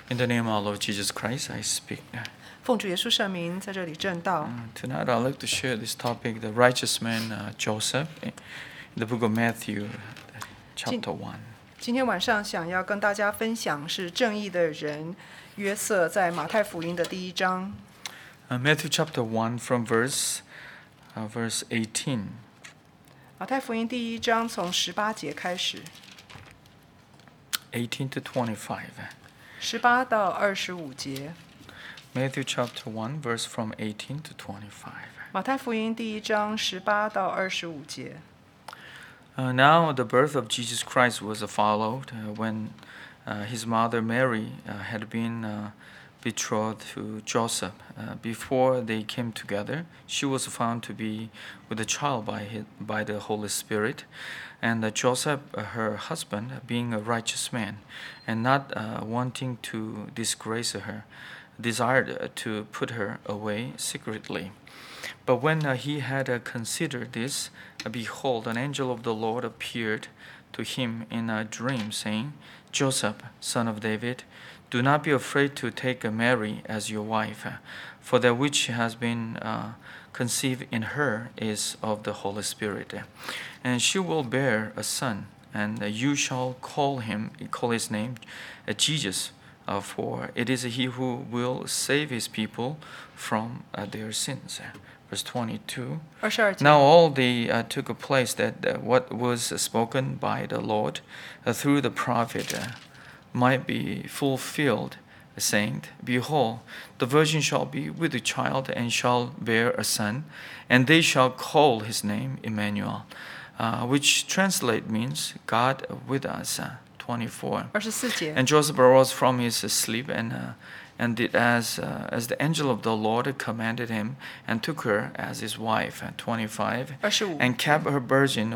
In the name of our Lord Jesus Christ, I speak. 奉主耶稣圣名，在这里正道。 Tonight, I'd like to share this topic, the righteous man Joseph, in the book of Matthew, chapter 1. 今天晚上想要跟大家分享是正义的人约瑟，在马太福音的第1章。 Matthew chapter 1 from verse 18. 马太福音第1章从18节开始。 18 to 25. 18到25节。 Matthew chapter 1 verse from 18 to 25. 马太福音第1章18到25节。 Now the birth of Jesus Christ was followed when his mother Mary had been betrothed to Joseph. Before they came together, she was found to be with a child by the Holy Spirit. And Joseph, her husband, being a righteous man, and not wanting to disgrace her, desired to put her away secretly. But when he had considered this, behold, an angel of the Lord appeared to him in a dream, saying, Joseph, son of David, do not be afraid to take Mary as your wife, for that which has been conceived in her is of the Holy Spirit. And she will bear a son, and you shall call his name Jesus, for it is he who will save his people from their sins. Verse 22. 22节。 Now all took place that what was spoken by the Lord through the prophet might be fulfilled, saying, Behold, the virgin shall be with a child and shall bear a son, and they shall call his name Emmanuel, which translate means God with us. 24. 24节。 And Joseph arose from his sleep and did as the angel of the Lord commanded him, and took her as his wife. 25. 25 And kept her virgin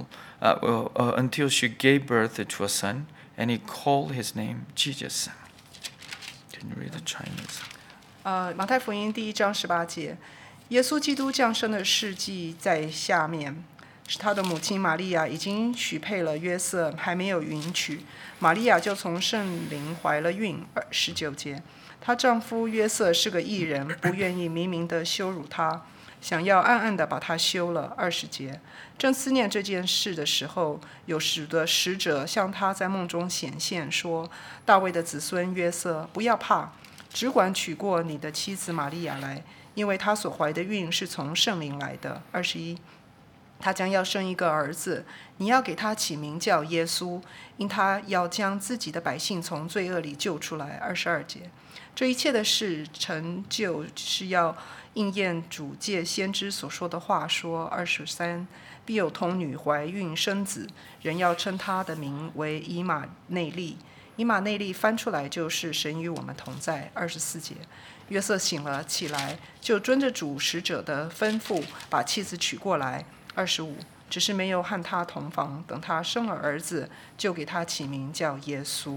until she gave birth to a son, and he called his name Jesus. Can you read the Chinese? 马太福音第1章18节，耶稣基督降生的事迹在下面。是他的母亲玛利亚已经许配了约瑟，还没有允娶，玛利亚就从圣灵怀了孕。19节，她丈夫约瑟是个义人，不愿意明明地羞辱她，想要暗暗地把她休了。20节，正思念这件事的时候，有使者向他在梦中显现，说：大卫的子孙约瑟，不要怕，只管娶过你的妻子玛利亚来，因为她所怀的孕是从圣灵来的。21。他将要生一个儿子，你要给他起名叫耶稣，因他要将自己的百姓从罪恶里救出来。22节，这一切的事成就是要应验主借先知所说的话说。23，必有童女怀孕生子，人要称他的名为以马内利。以马内利翻出来就是神与我们同在。24节，约瑟醒了起来，就遵着主使者的吩咐，把妻子娶过来。25，只是没有和他同房，等他生了儿子，就给他起名叫耶稣。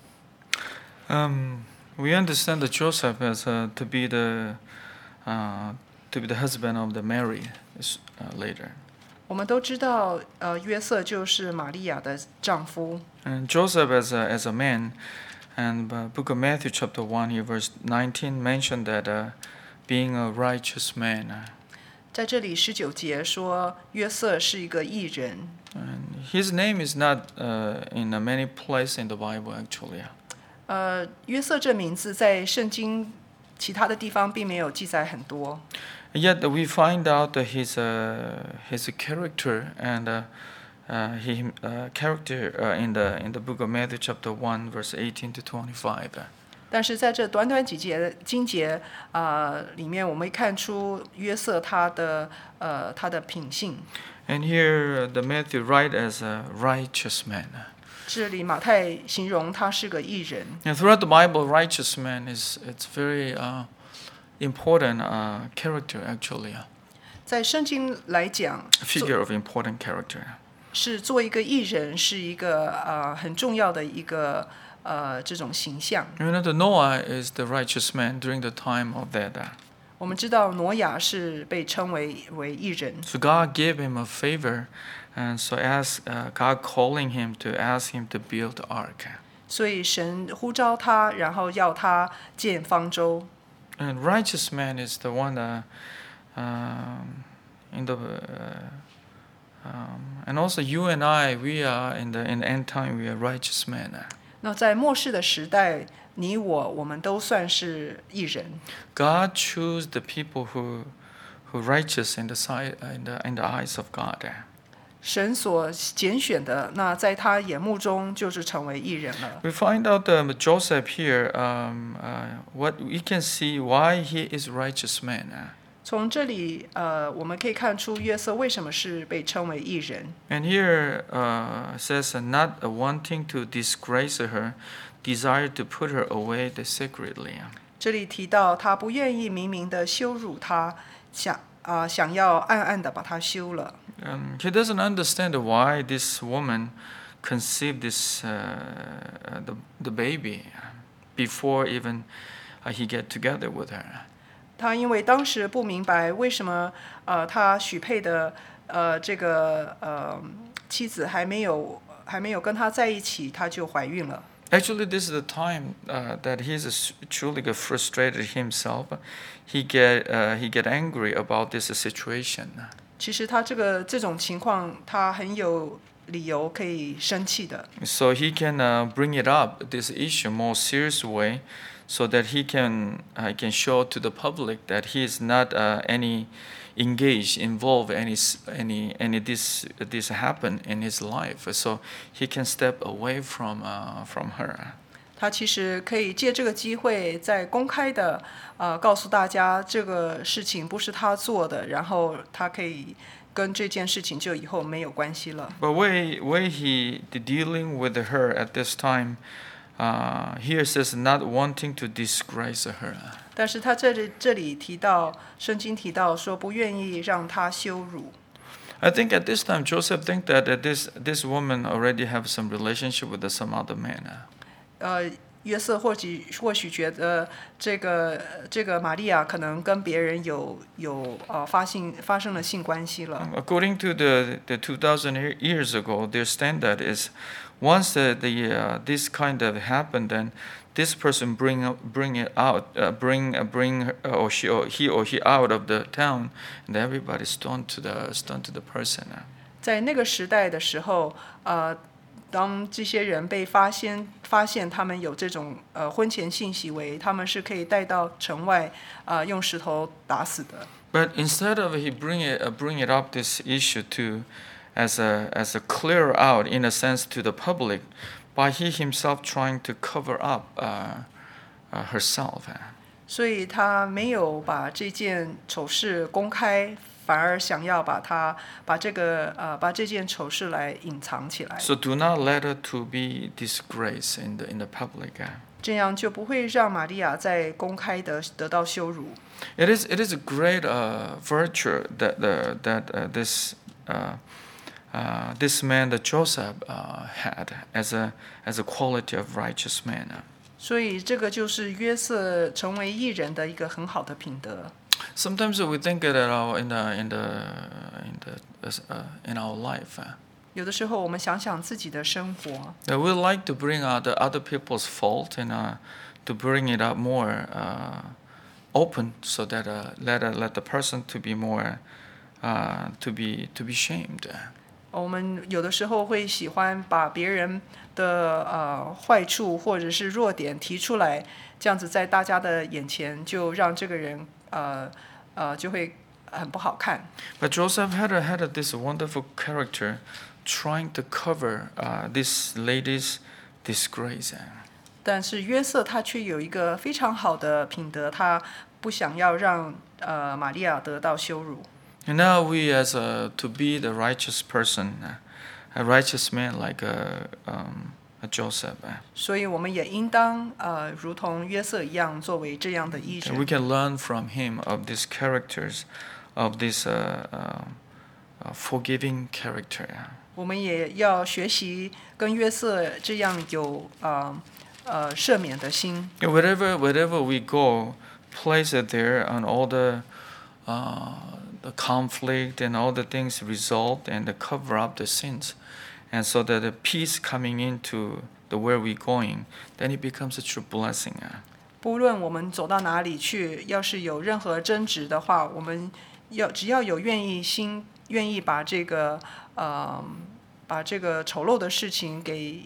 We understand that Joseph as to be the husband of the Mary later. 我们都知道，约瑟就是玛利亚的丈夫。 And Joseph as a man, and book of Matthew chapter 1 here verse 19 mentioned that being a righteous man. 在这里19节说，约瑟是一个义人。 And his name is not in many places in the Bible actually. 约瑟这名字在圣经其他的地方并没有记载很多。 Yet we find out that his character and his character in the book of Matthew chapter 1 verse 18 to 25. 但是在这短短几节经节里面，我们看出约瑟他的品性。 And here the Matthew write as a righteous man. 这里马太形容他是个义人。 And throughout the Bible, righteous man it's very important character actually. 在圣经来讲 A figure of important character. 是做一个义人是一个很重要的一个这种形象。 You know, the Noah is the righteous man during the time of that. 我们知道挪亚是被称为义人。 So God gave him a favor, and so God calling him to ask him to build the ark. 所以神呼召他，然后要他建方舟。 And righteous man is the one in the and also you and I, we are in the end time, we are righteous men. 那在末世的时代，你我们都算是义人。 God chose the people who righteous in the eyes of God. 神所拣选的，那在他眼目中就是成为义人了。 We find out Joseph here. What we can see why he is righteous man. 从这里，我们可以看出约瑟为什么是被称为义人。 And here says not wanting to disgrace her, desire to put her away secretly. 这里提到他不愿意明明的羞辱她，想要暗暗的把她休了。 He doesn't understand why this woman conceived the baby before even he get together with her. 他因为当时不明白为什么他许配的这个妻子还没有跟他在一起，他就怀孕了。 Actually, this is the time that he's truly frustrated himself. He get angry about this situation. 其实他这种情况，他很有理由可以生气的。 So he can bring it up this issue more serious way, so that he can show to the public that he is not involved any this happen in his life. So he can step away from her. 他其实可以借这个机会，在公开的告诉大家这个事情不是他做的，然后他可以跟这件事情就以后没有关系了。 But way he dealing with her at this time, here says not wanting to disgrace her. 但是他这里提到，圣经提到说不愿意让他羞辱。 I think at this time Joseph think that this woman already have some relationship with some other man. 约瑟或许觉得这个玛利亚可能跟别人有发生了性关系了。 According to the 2,000 years ago, their standard is once this kind of happened, then this person bring it out, bring he out of the town, and everybody stoned to the person. 在那个时代的时候，当这些人被发现他们有这种婚前性行为，他们是可以带到城外用石头打死的。 But instead of he bring it up this issue to as a clear out in a sense to the public, by he himself trying to cover up herself. 所以他没有把这件丑事公开，反而想要把这件丑事来隐藏起来。 So do not let her to be disgraced in the public. 这样就不会让玛利亚在公开的得到羞辱。 It is a great virtue that this man that Joseph had as a quality of righteous man. 所以这个就是约瑟成为义人的一个很好的品德。 Sometimes we think that in our life. 有的时候我们想想自己的生活。 We like to bring out the other people's fault and to bring it up more open, so that let the person to be more to be shamed. 我们有的时候会喜欢把别人的坏处或者是弱点提出来，这样子在大家的眼前就让这个人就会很不好看。 But Joseph had this wonderful character, trying to cover this lady's disgrace. 但是约瑟他却有一个非常好的品德，他不想要让玛利亚得到羞辱。 And now we as to be the righteous person, a righteous man like a Joseph. 所以我们也应当如同约瑟一样，作为这样的义人。 We can learn from him of these characters, of this forgiving character. 我们也要学习跟约瑟这样有赦免的心。 Wherever we go, place it there, and all the conflict and all the things resolved, and cover up the sins, and so that the peace coming into the where we're going, then it becomes a true blessing. 不论我们走到哪里去，要是有任何争执的话，我们只要有愿意把这个丑陋的事情给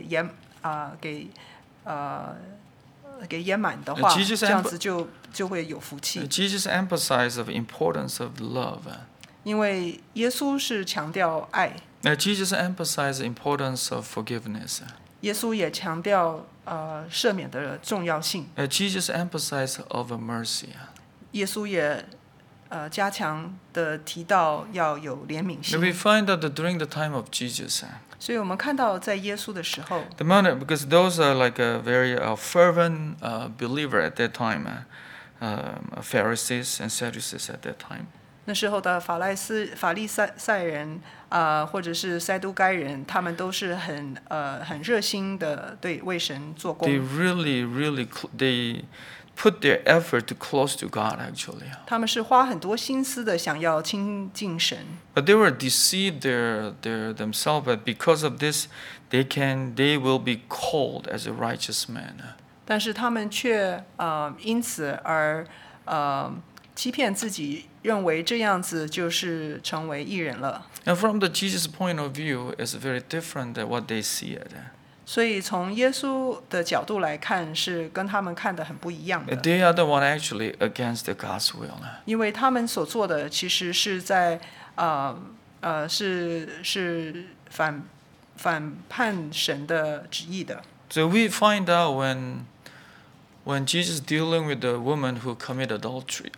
掩满的话，这样子就会有福气。 Jesus emphasized the importance of love. 因为耶稣是强调爱。 Jesus emphasized the importance of forgiveness. 耶稣也强调赦免的重要性。 Jesus emphasized of mercy. 耶稣也加强的提到要有怜悯心。 We find that during the time of Jesus. 所以我们看到在耶稣的时候 because those are like a very fervent believer at that time, Pharisees and Sadducees at that time. 那时候的法利赛人或者是塞都该人，他们都是很热心的为神做工。 They put their effort to close to God actually. 他们是花很多心思的想要亲近神。 But they were deceived themselves. But because of this, they will be called as a righteous man. 但是他们却因此而欺骗自己，认为这样子就是成为义人了。 And from the Jesus point of view, it's very different than what they see it. 所以从耶稣的角度来看，是跟他们看的很不一样的。 They are the one actually against the God's will. 因为他们所做的其实是在是反叛神的旨意的。 So we find out when Jesus dealing with the woman who commit adultery,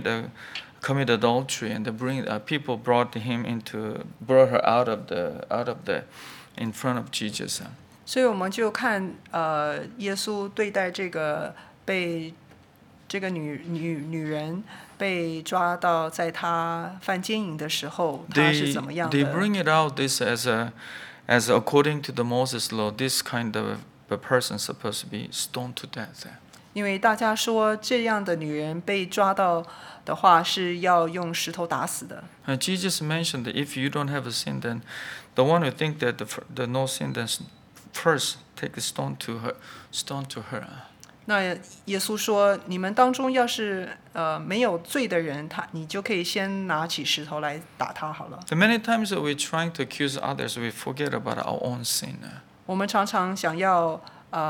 and people brought her out of the in front of Jesus. 所以我们就看耶稣对待被这个女人被抓到在他犯奸淫的时候，他是怎么样的 They bring it out this as according to the Moses law, this kind of a person supposed to be stoned to death. 因为大家说这样的女人被抓到的话是要用石头打死的。 Jesus mentioned that if you don't have a sin, then the one who think that the no sin, then first take a stone to her. 那耶稣说，你们当中要是没有罪的人，你就可以先拿起石头来打他好了。 So many times we're trying to accuse others, we forget about our own sin. 我们常常想要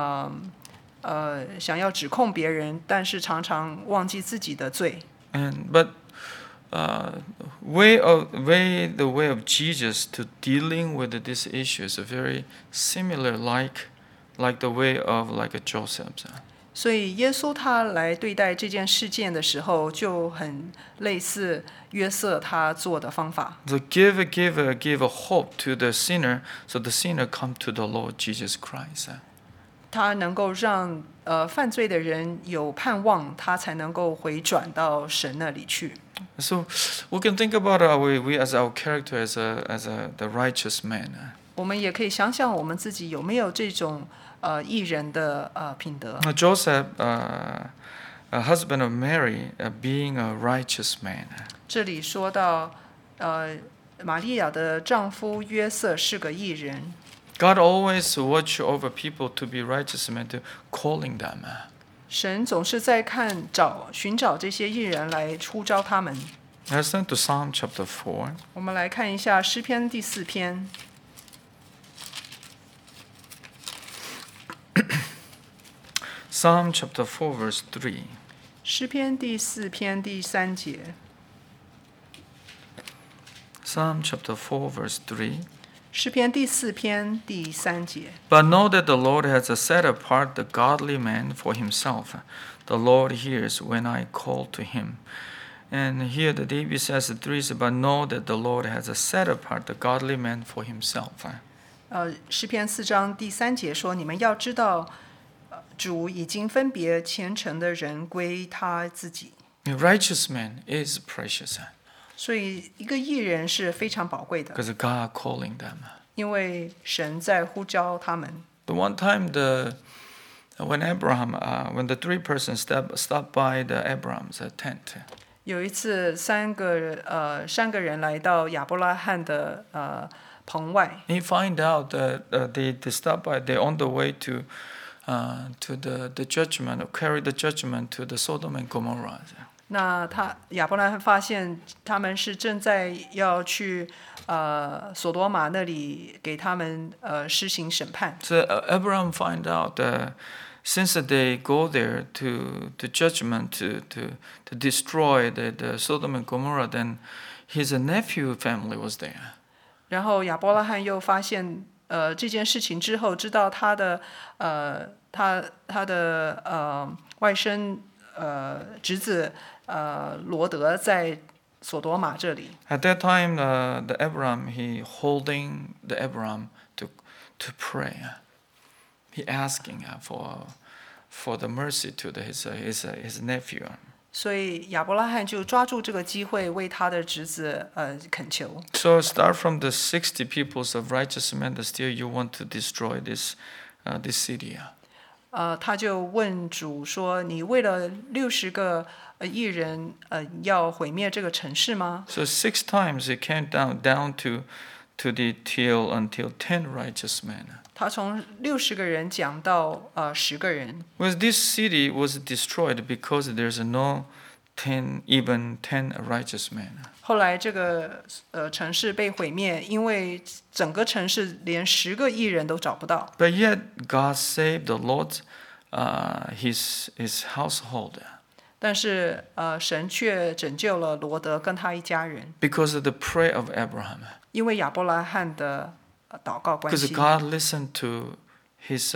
指控别人，但是常常忘记自己的罪。 But the way of Jesus to dealing with this issue is very similar, like the way of like a Joseph. 所以耶稣他来对待这件事件的时候，就很类似约瑟他做的方法。 So give a hope to the sinner, so the sinner come to the Lord Jesus Christ. 他能够让犯罪的人有盼望，他才能够回转到神那里去。 So we can think about we as our character as the righteous man. 我们也可以想想我们自己有没有这种义人的品德。 Joseph, a husband of Mary, being a righteous man. 这里说到玛利亚的丈夫约瑟是个义人。 God always watch over people to be righteous men, to calling them. 神总是在寻找这些义人来呼召他们。 Let's turn to Psalm chapter 4. 我们来看一下诗篇第4篇。 Psalm chapter 4 verse 3. 诗篇第4篇第3节。 Psalm chapter 4 verse 3. 诗篇第4篇第3节。 But know that the Lord has set apart the godly man for himself. The Lord hears when I call to him. And here the David says the 3, but know that the Lord has set apart the godly man for himself. 诗篇4章第3节说：“你们要知道，主已经分别虔诚的人归他自己。” A righteous man is precious. 所以一个义人是非常宝贵的。 Because God calling them. 因为神在呼召他们。 The one time when the 3 persons stopped by the Abraham's tent. 有一次3个人来到亚伯拉罕的棚外。 He find out that they stop by. They're on the way to the judgment, or carry the judgment to the Sodom and Gomorrah. 那亚伯拉罕发现他们是正在要去索多玛那里给他们施行审判。 So Abraham find out that since they go there to the judgment to destroy the Sodom and Gomorrah, then his nephew family was there. 然后亚伯拉罕又发现这件事情之后，知道他的外甥侄子罗德在索多玛这里。 At that time, the Abraham he holding the Abraham to pray. He asking for the mercy to his nephew. 所以亚伯拉罕就抓住这个机会，为他的侄子恳求。 So start from the 60 peoples of righteous men that still you want to destroy this city. 他就问主说：“你为了60个义人，要毁灭这个城市吗？” So 6 times it came down to the till until 10 righteous men. 他从60个人讲到10个人。 Well, this city was destroyed because there's no 10 righteous men. 后来这个城市被毁灭，因为整个城市连10个义人都找不到。 But yet God saved the Lord, his household. 但是神却拯救了罗德跟他一家人。 Because of the prayer of Abraham. 因为亚伯拉罕的祷告关 Because 系。 God listened to his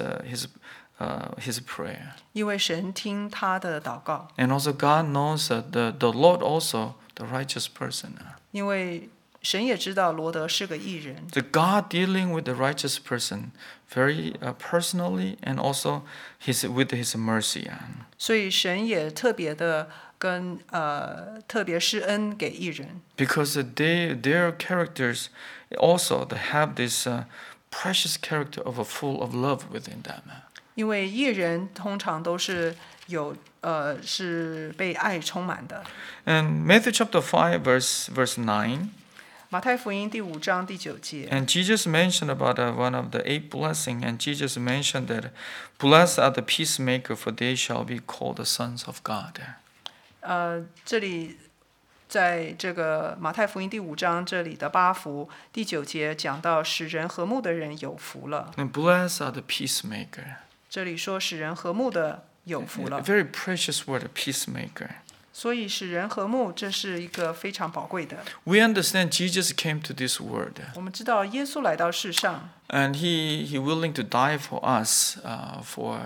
prayer. 因为神听他的祷告。 And also God knows that the Lord also the righteous person. 因为神也知道罗德是个义人。 So God dealing with the righteous person very personally and also with his mercy. 所以神也特别的特别施恩给义人。 Because their characters also they have this precious character of a full of love within them. 因为义人通常都是是被爱充满的。 And Matthew chapter 5 verse 9. 马太福音第5章第9节。 And Jesus mentioned about one of the 8 blessings, and Jesus mentioned that blessed are the peacemaker, for they shall be called the sons of God. 这里在这个马太福音第5章这里的8福第9节讲到使人和睦的人有福了。 And blessed are the peacemaker. 这里说使人和睦的有福 A 了。 very precious word, peacemaker. 所以使人和睦，这是一个非常宝贵的。 We understand Jesus came to this world. 我们知道耶稣来到世上， And he willing to die for us, for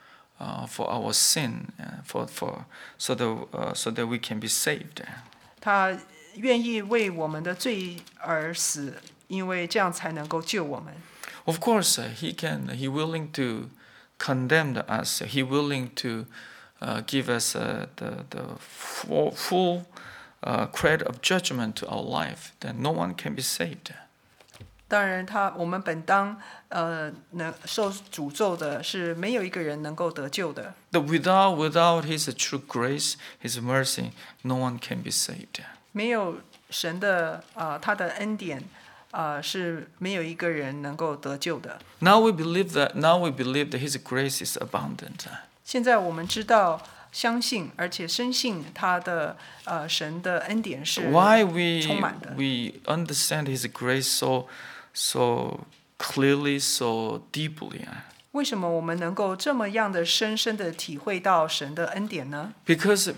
our sin, so that we can be saved. 他愿意为我们的罪而死，因为这样才能够救我们。 Of course, he willing to condemn us. He willing to give us the full credit of judgment to our life. That no one can be saved. 当然我们本当能受诅咒的是没有一个人能够得救的。 That without His true grace, His mercy, no one can be saved. 没有神的他的恩典是没有一个人能够得救的。 Now we believe that His grace is abundant. 现在我们知道。相信而且深信他的神的恩典是 Why 充满的。 we understand His grace so clearly, so deeply? 为什么我们能够这么样的深深的体会到神的恩典呢？ Because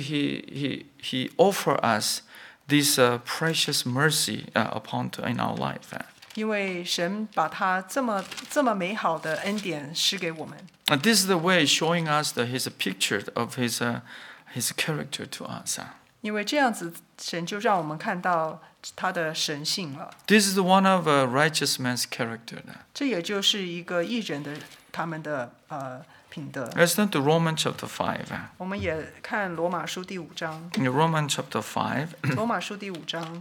He offer us this precious mercy in our life. 因为神把他这么美好的恩典施给我们。 And this is the way showing us His picture of His character to us. 因为这样子，神就让我们看到他的神性了。 This is one of a righteous man's character. 这也就是一个义人的他们的品德。 Let's turn to Romans chapter 5. 我们也看罗马书第5章。 In Romans chapter 5. 罗马书第5章。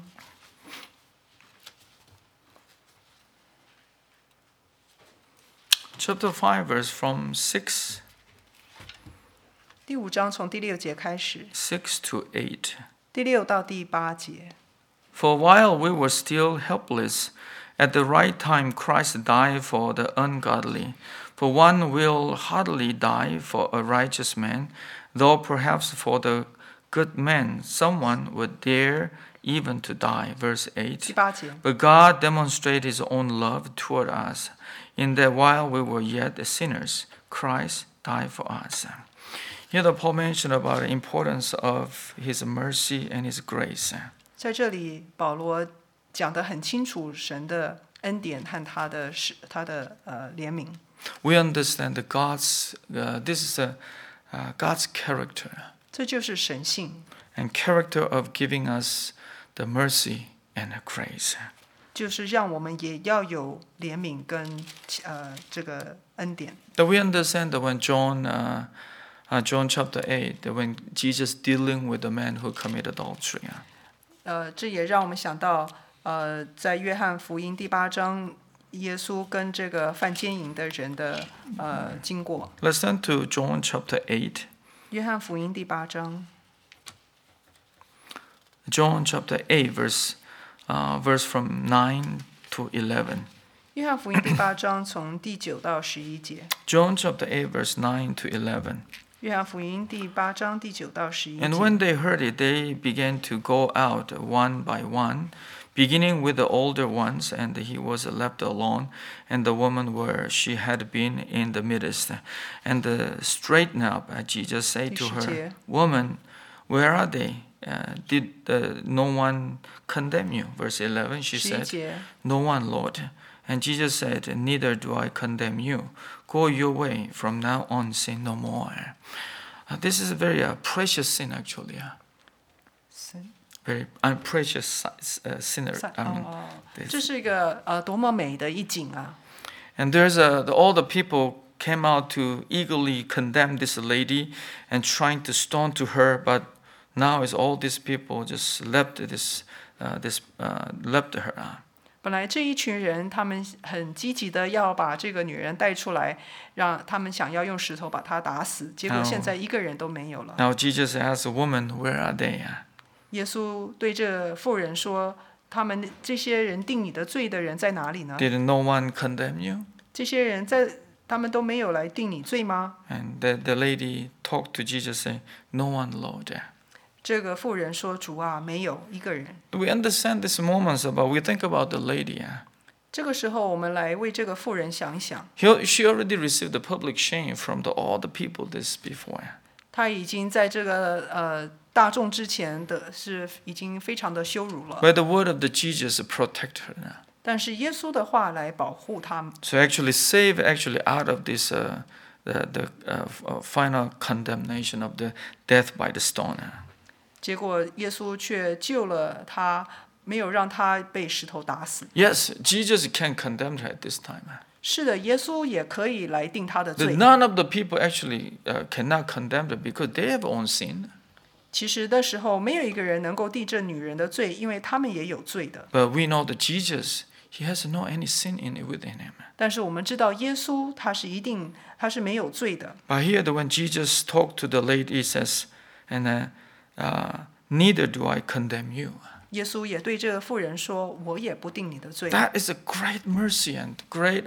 Chapter 5, verse from 6. 第5章从第6节开始。 6 to 8. 第6到第8节。 For while we were still helpless, At the right time, Christ died for the ungodly. For one will hardly die for a righteous man, though perhaps for the good man someone would dare even to die. Verse 8. 第8节， But God demonstrated his own love toward us, in that while we were yet sinners, Christ died for us. Here the Paul mentioned about the importance of his mercy and his grace. 在这里保罗讲得很清楚，神的恩典和他的怜悯。 We understand that this is God's character, 这就是神性， and character of giving us the mercy and the grace. 就是让我们也要有怜悯跟这个恩典。 That we understand that when John chapter 8, that when Jesus dealing with the man who committed adultery. 这也让我们想到，在约翰福音第8章，耶稣跟这个犯奸淫的人的经过。 Let's turn to John chapter 8. 约翰福音第8章， John chapter 8, verse from 9 to 11. 约翰福音第8章从第9到11节。 John chapter 8, verse 9 to 11. 约翰福音第8章第9到11 And 节。 when they heard it, they began to go out one by one, beginning with the older ones, and he was left alone, and the woman where she had been in the midst. And straightened up, Jesus said to 第10 her, 节。 Woman, where are they? Did no one condemn you? Verse 11, she 11 said, 节， No one, Lord. And Jesus said, Neither do I condemn you. Go your way. From now on, sin no more. This is a very precious sin, actually. Very precious sinner. 这是一个多么美的一景啊！ And there's all the people came out to eagerly condemn this lady and trying to stone to her, but now is all these people just left left her. 本来这一群人，他们很积极的要把这个女人带出来，让他们想要用石头把她打死，结果现在一个人都没有了。 Now Jesus asked the woman, Where are they? 耶稣对这妇人说：“他们这些人定你的罪的人在哪里呢？ Did no one condemn you? 这些人他们都没有来定你罪吗 And the lady talked to Jesus, saying, No one, Lord. ？” 这个妇人说：“主啊，没有一个人。 We understand these moments we think about the lady. ” 这个时候，我们来为这个妇人想一想， She already received the public shame from all the people this before. 她已经在这个大众之前的是已经非常的羞辱了， But the word of the Jesus protect her. 但是耶稣的话来保护她。 So actually save out of this the final condemnation of the death by the stone. 结果耶稣却救了她，没有让她被石头打死。 Yes, Jesus can condemn her at this time. 是的，耶稣也可以来定她的罪。 None of the people actually cannot condemn her because they have own sin. 其实的时候，没有一个人能够定这女人的罪，因为他们也有罪的。 But we know that Jesus, he has no any sin within him. 但是我们知道，耶稣他是没有罪的。 But here, when Jesus talked to the lady, he says, and neither do I condemn you. 耶稣也对这个妇人说：“我也不定你的罪。” That is a great mercy and great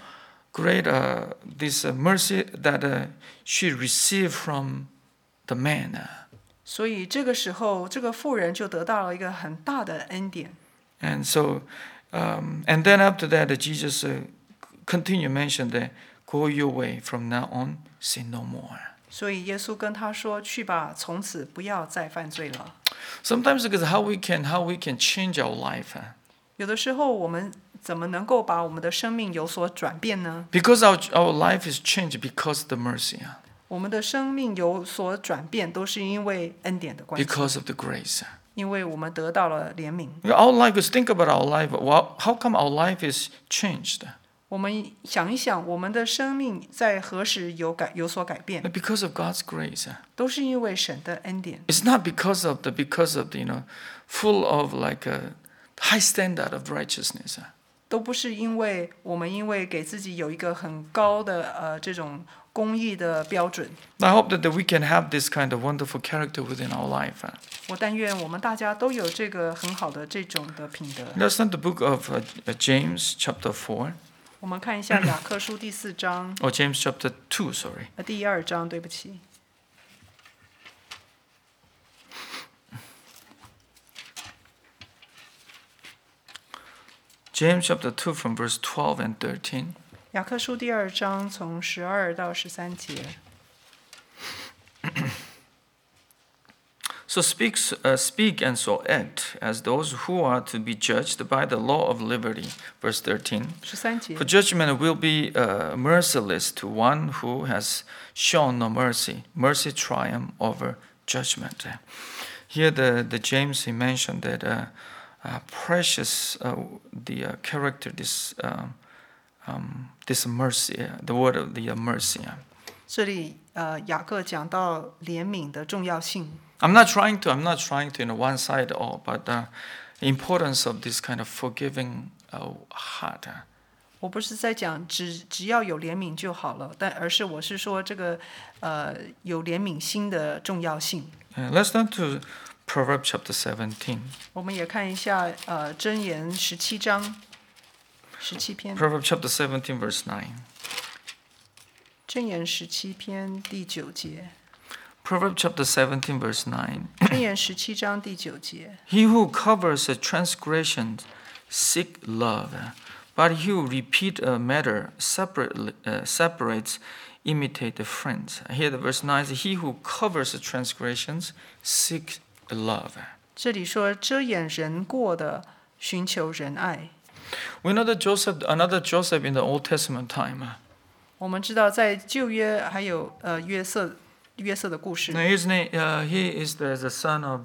this mercy that she received from the man. 所以这个时候，这个妇人就得到了一个很大的恩典。 And so, and then after that, Jesus continue mention that go your way from now on, sin no more. 所以耶稣跟他说：“去吧，从此不要再犯罪了。” Sometimes because how we can change our life. 有的时候，我们怎么能够把我们的生命有所转变呢？ Because our life is changed because of the mercy. 我们的生命有所转变，都是因为恩典的关系， Because of the grace. 因为我们得到了怜悯。 Our life is think about our life. Well, how come our life is changed? 我们想一想，我们的生命在何时有所改变？ Because of God's grace. 都是因为神的恩典， It's not because of the full of like a high standard of righteousness. 都不是因为我们因为给自己有一个很高的这种公义的标准。 I hope that we can have this kind of wonderful character within our life. 我但愿我们大家都有这个很好的这种的品德。 Let's turn the book of James chapter 4, 我们看一下雅各书第4章， or James chapter 2, sorry. 第2章，对不起。 James chapter 2 from verse 12 and 13. 雅各书第2章从12到13节。 So speak and so act as those who are to be judged by the law of liberty. Verse 13. 13节 For judgment will be merciless to one who has shown no mercy. Mercy triumph over judgment. Here the James he mentioned that precious the character this mercy, the word of the mercy. 这里雅各讲到怜悯的重要性。 I'm not trying to one side all, but the importance of this kind of forgiving heart. 我不是在讲只要有怜悯就好了，而是我是说这个有怜悯心的重要性。 Let's turn to Proverbs chapter 17. 我们也看一下箴言17章17篇。 Proverbs chapter 17 verse 9. 箴言17篇第9节。 Proverbs chapter 17 verse 9. 箴言17章第9节。 He who covers a transgression seek love, but he who repeat a matter separates imitate the friends. Here the verse 9 is he who covers the transgressions seek love. 这里说遮掩人过的寻求仁爱。 We know that another Joseph in the Old Testament time. 我们知道在旧约还有约瑟的故事。 Now his name, he is the son of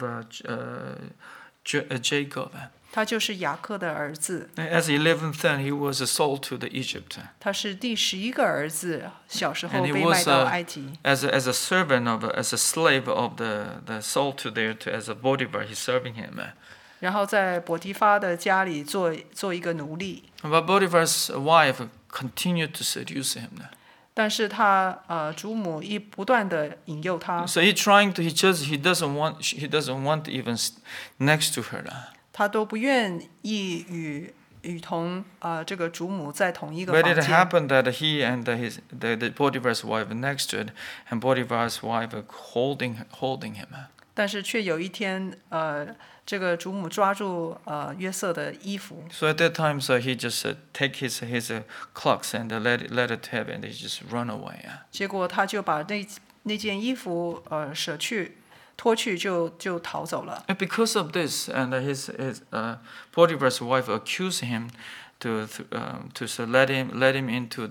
Jacob. 他就是雅各的儿子， As 11th son, he was sold to the Egypt. 他是第11个儿子，小时候 And he 被 was 卖到埃及。 as a servant as a slave of the sold to there to as a Potiphar, he's serving him. 然后在伯提法的家里做一个奴隶， But Potiphar's wife continued to seduce him. 但是他主母不断的引诱他， So he doesn't want even next to her. 他都不愿意与同这个主母在同一个 But 房 it 间。 happened that he and the Potiphar's wife next to it, and Potiphar's wife holding him. 但是却有一天，这个主母抓住约瑟的衣服， So at that time, so he just take his clocks and let it have, and they just run away. 结果他就把那件衣服脱去就逃走了。 And because of this, and his Potiphar's wife accused him to let him into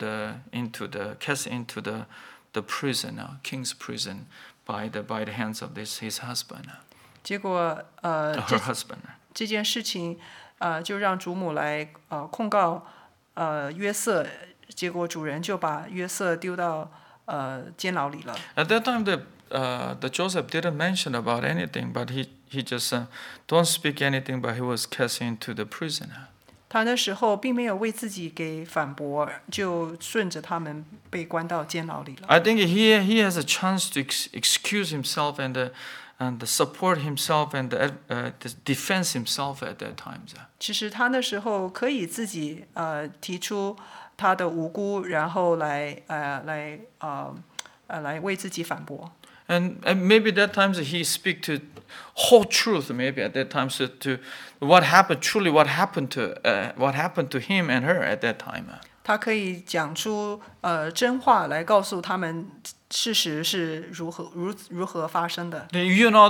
the prison, king's prison, by the hands of his husband, 结果 her husband. 这件事情就让主母来控告约瑟，结果主人就把约瑟丢到监牢里了。 At that time, the Joseph didn't mention about anything, but he just don't speak anything, but he was cast into the prison. 他那时候并没有为自己给反驳，就顺着他们被关到监牢里了。 I think he has a chance to excuse himself and support himself and defend himself at that time. 其实他那时候可以自己提出他的无辜，然后来为自己反驳。 And maybe that times he speak to whole truth. Maybe at that time to what happened to him and her at that time. 他可以讲出真话来告诉他们事实是如何发生的。 You know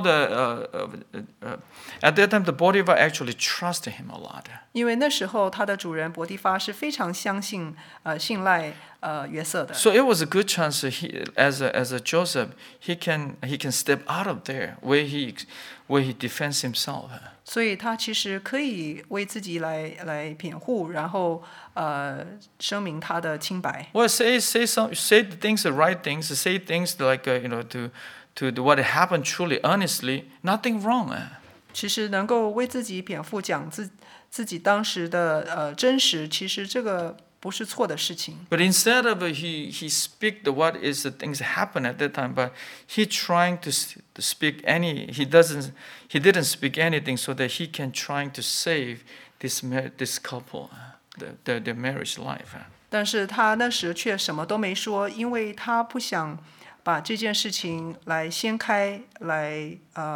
at that time the Potiphar actually trusted him a lot. 因为那时候他的主人伯提法是非常信赖约瑟的。 So it was a good chance as a Joseph he can step out of there where he defends himself. 所以他其实可以为自己来辩护，然后声明他的清白。 Well, say the things, the right things, say things like to what happened truly, honestly, nothing wrong. 其实能够为自己辩护，讲自己当时的真实，其实这个不是错的事情。 But instead of he speak what is the things that happen at that time, but he trying to speak he didn't speak anything so that he can trying to save this couple, their marriage life. 但是他那时却什么都没说，因为他不想把这件事情来掀开，来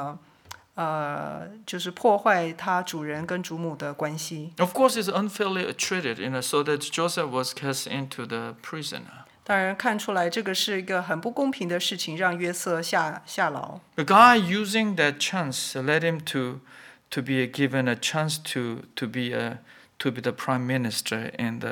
就是破坏他主人跟主母的关系。 Of course, it's unfairly treated, so that Joseph was cast into the prison. 当然看出来这个是一个很不公平的事情，让约瑟下牢。 But God using that chance led him to be given a chance to be the prime minister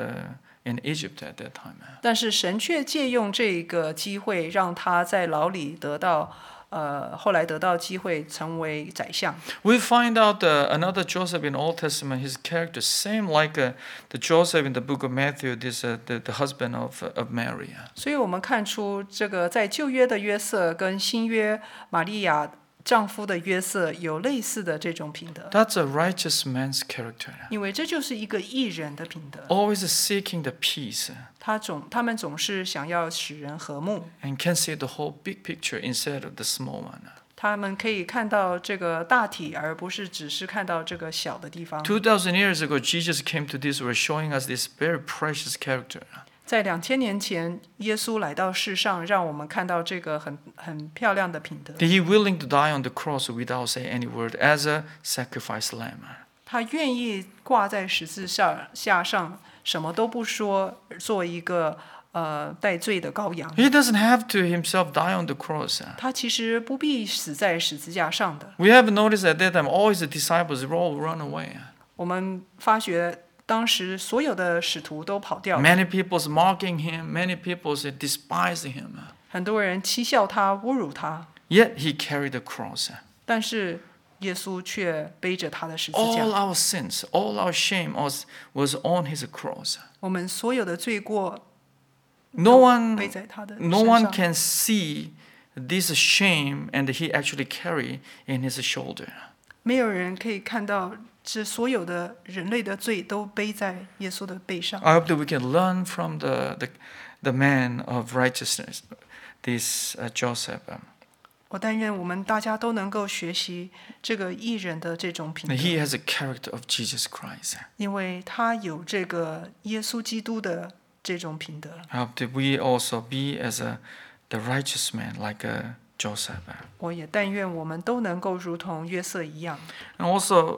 in Egypt at that time. 但是神却借用这个机会，让他在牢里后来得到机会成为宰相。 We find out another Joseph in the Old Testament. His character same like the Joseph in the book of Matthew. This the husband of Mary. 所以我们看出这个在旧约的约瑟跟新约玛利亚丈夫的约瑟有类似的这种品德， That's a righteous man's character. 因为这就是一个义人的品德。 Always seeking the peace 他们总是想要使人和睦， and can see the whole big picture instead of the small one. 他们可以看到这个大体，而不是只是看到这个小的地方。 2,000 years ago, Jesus came to this world showing us this very precious character. 在2000年前，耶稣来到世上，让我们看到这个很漂亮的品德。 That he willing to die on the cross without saying any word as a sacrifice lamb. 他愿意挂在十字架上，什么都不说，做一个带罪的羔羊。 He doesn't have to himself die on the cross. 他其实不必死在十字架上的。 We have noticed at that time all his disciples all run away. 我们发觉当时所有的使徒都跑掉了， Many people mocking him. Many people despise him. 很多人讥笑他、侮辱他， Yet he carried the cross. 但是耶稣却背着他的十字 All 架。 our sins, all our shame was on his cross. 我们所有的罪过 No one, 背在他的 no 身 one 上。 can see this shame and he actually carry in his shoulder. 没有人可以看到这所有的人类的罪都背在耶稣的背上。 I hope that we can learn from the man of righteousness, this Joseph. 我但愿我们大家都能够学习这个义人的这种品德， He has a character of Jesus Christ. 因为他有这个耶稣基督的这种品德。 I hope that we also be as the righteous man like Joseph. 我也但愿我们都能够如同约瑟一样。 And also,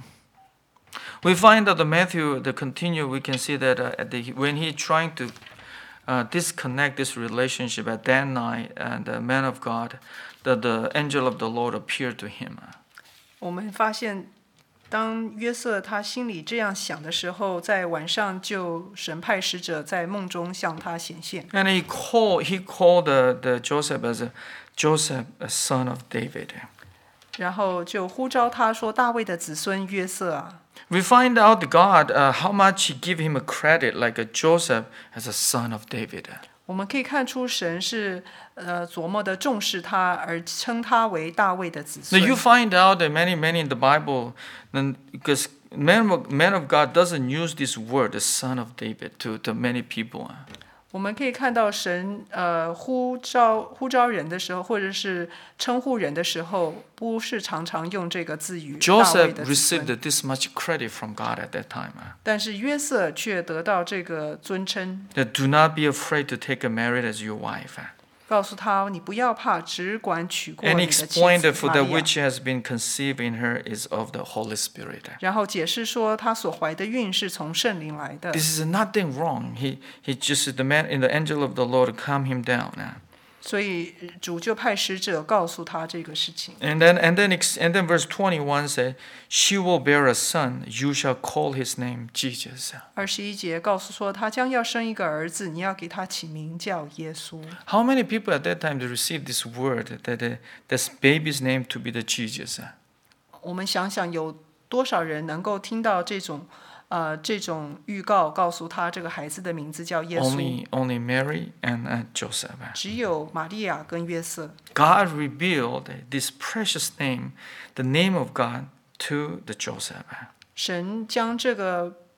we find that the Matthew, the continue, we can see that when he trying to disconnect this relationship at that night, and the man of God, that the angel of the Lord appeared to him. 我们发现，当约瑟他心里这样想的时候，在晚上就神派使者在梦中向他显现。 And he called the Joseph as Joseph, a son of David. 然后就呼召他说：“大卫的子孙约瑟啊！” We find out God how much he give him a credit, like Joseph as a son of David. 我们可以看出神是琢磨的重视他，而称他为大卫的子 Now 孙。 you find out that many in the Bible, because man of God doesn't use this word, the son of David, to many people. 我们可以看到神呼召人的时候，或者是称呼人的时候，不是常常用这个字语大卫 Joseph 的子孙， received this much credit from God at that time. 但是约瑟却得到这个尊称， That do not be afraid to take a Mary as your wife. 告诉他你不要怕，只管娶过 And 你的妻 explained 子 that for 玛 that 利亚。 which has been conceived in her is of the Holy Spirit. 然后解释说，他所怀的孕是从圣灵来的。 This is nothing wrong. He just the man in the angel of the Lord calm him down. 所以主就派使者告诉他这个事情。 And then verse 21 said, "She will bear a son. You shall call his name Jesus." 21节告诉说，他将要生一个儿子，你要给他起名叫耶稣。 How many people at that time they received this word that this baby's name to be the Jesus? 我们想想，有多少人能够听到这种预告，告诉他这个孩子的名字叫耶稣？ Only Mary and Joseph. 只有玛利亚跟约瑟。 God revealed this precious name, the name of God, to the Joseph. 神将这个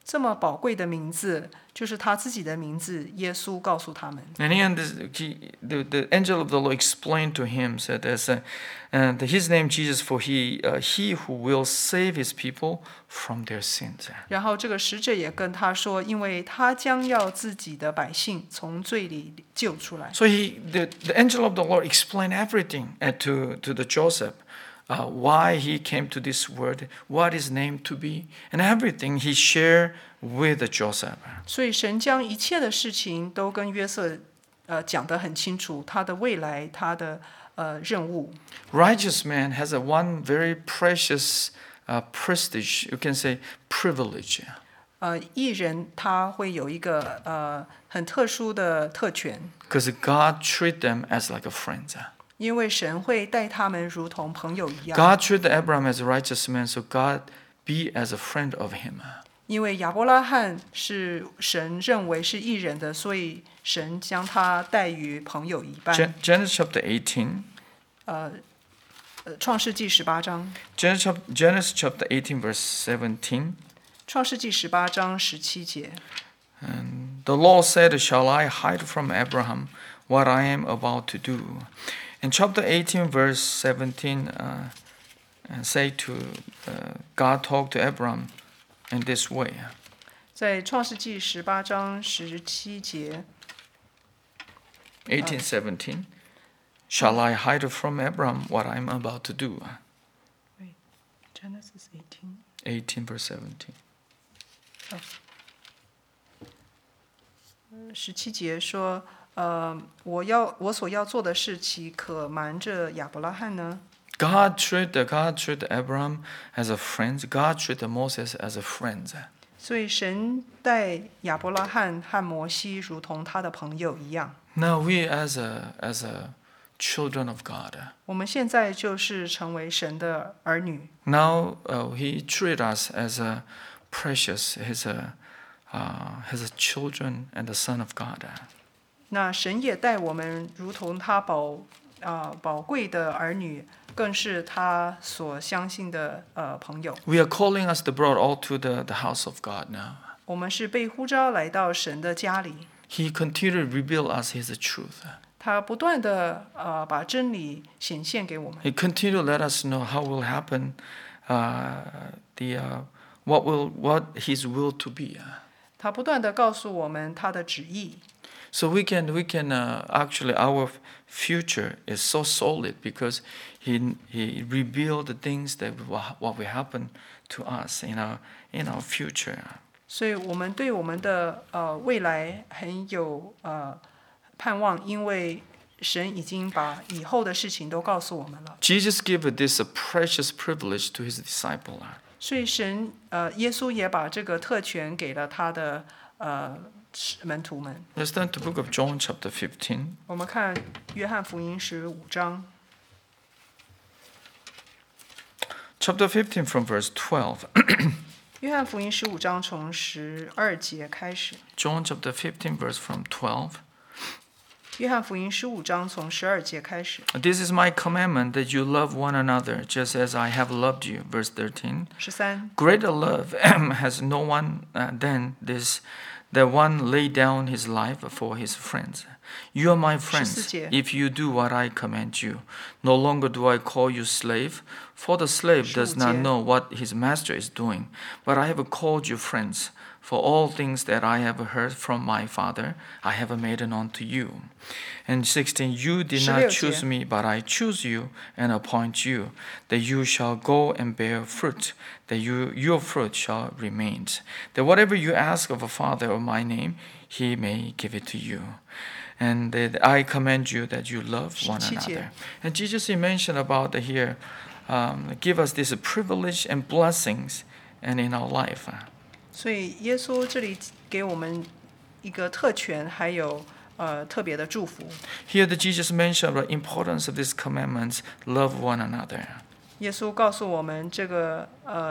这么宝贵的名字，就是他自己的名字。耶稣告诉他们。 And the angel of the Lord explained to him, said, his name Jesus, for he who will save his people from their sins. 然后这个使者也跟他说，因为他将要自己的百姓从罪里救出来。 So the angel of the Lord explained everything to the Joseph. Why he came to this world, what his name to be, and everything he shared with Joseph. 所以神将一切的事情都跟约瑟讲得很清楚，他的未来，他的任务。 Righteous man has one very precious prestige, you can say privilege. 义人他会有一个很特殊的特权。 Because God treat them as like a friend. 因为神会待他们如同朋友一样。 God treated Abraham as a righteous man, so God be as a friend of him. 因为亚伯拉罕是神认为是义人的，所以神将他待于朋友一般。 Genesis chapter 18. 创世纪18章。 Genesis chapter 18 verse 17. 创世纪18章17節。 And the Lord said, "Shall I hide from Abraham what I am about to do?" In chapter 18, verse 17, say to God talk to Abraham in this way. 在创世纪18章17節。 18:17. Shall I hide from Abraham what I'm about to do? Wait, Genesis 18. 18 verse 17. 17節說。我所要做的事，豈可瞞着亚伯拉罕呢？ God treated Abraham as a friend. God treated Moses as a friend. 所以神待亚伯拉罕和摩西如同他的朋友一样。 Now we as a children of God. 我们现在就是成为神的儿女。 Now He treat us as a precious, His children and the Son of God. 那神也待我们如同他宝贵的儿女，更是他所相信的朋友。 We are calling us to brought all to the house of God now. 我们是被呼召来到神的家里。 He continued to reveal us His truth. 他不断的把真理显现给我们。 He continued to let us know how will happen, what His will to be. 他不断的告诉我们他的旨意。 So we can actually our future is so solid because he revealed the things that what will happen to us in our future. 所以我们对我们的未来很有盼望，因为神已经把以后的事情都告诉我们了。 Jesus gave this a precious privilege to his disciple. 所以耶稣也把这个特权给了他的门徒们。 Let's turn to the book of John chapter 15. 我们看约翰福音15章。 Chapter 15 from verse 12. 约翰福音15章从12节开始。 John chapter 15 verse from 12. 约翰福音15章从12节开始。 This is my commandment that you love one another just as I have loved you. Verse 13. 13. Greater love has no one than this, that one lay down his life for his friends. You are my friends 14节 if you do what I command you. No longer do I call you slave, for the slave does 15 not 节 know what his master is doing. But I have called you friends, for all things that I have heard from my Father, I have made known to you. And 16, you did 16 not 节 choose me, but I choose you and appoint you, that you shall go and bear fruit, that your fruit shall remain, that whatever you ask of a Father of my name, he may give it to you. And that I command you that you love one 17 节 another. And Jesus he mentioned about here, give us this privilege and blessings and in our life. 所以耶稣这里给我们一个特权，还有特别的祝福。 Here the Jesus mentioned the importance of these commandments, love one another. 耶稣告诉我们这个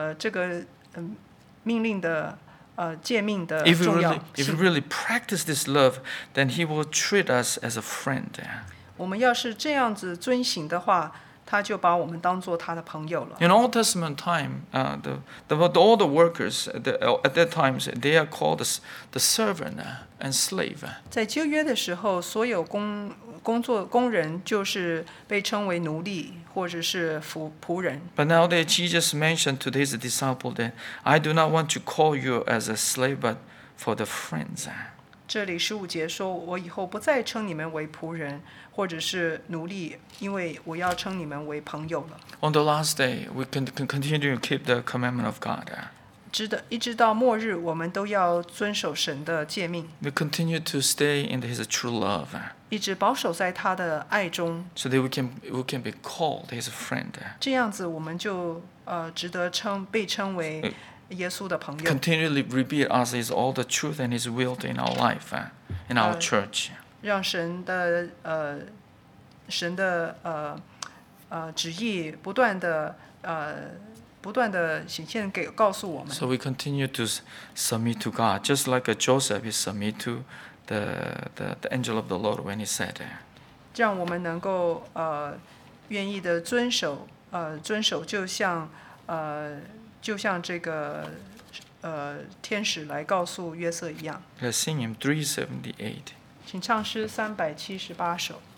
命令的诫命的 If we 重要 really 性。 practice this love, then he will treat us as a friend. 我们要是这样子遵行的话， 他就把我们当做他的朋友了。 In Old Testament time, all the workers at that time they are called the servant and slave. 在旧约的时候，所有工人就是被称为奴隶或者是仆人。 But now that Jesus mentioned to his disciple that I do not want to call you as a slave, but for the friends. 这里15节说：“我以后不再称你们为仆人或者是奴隶，因为我要称你们为朋友了。” On the last day, we can continue to keep the commandment of God. 一直到末日，我们都要遵守神的诫命， We continue to stay in His true love, 一直保守在他的爱中。 so that we can be called His friend. 这样子，我们就值得被称为耶稣的朋友。 Continually reveal us His all the truth and His will in our life, in our church. 让神的旨意不断的显现告诉我们。 So we continue to submit to God, just like Joseph is submit to the angel of the Lord when he said. 让我们能够愿意的遵守，就像这个天使来告诉约瑟一样。 Let's sing him 378. 请唱诗378首。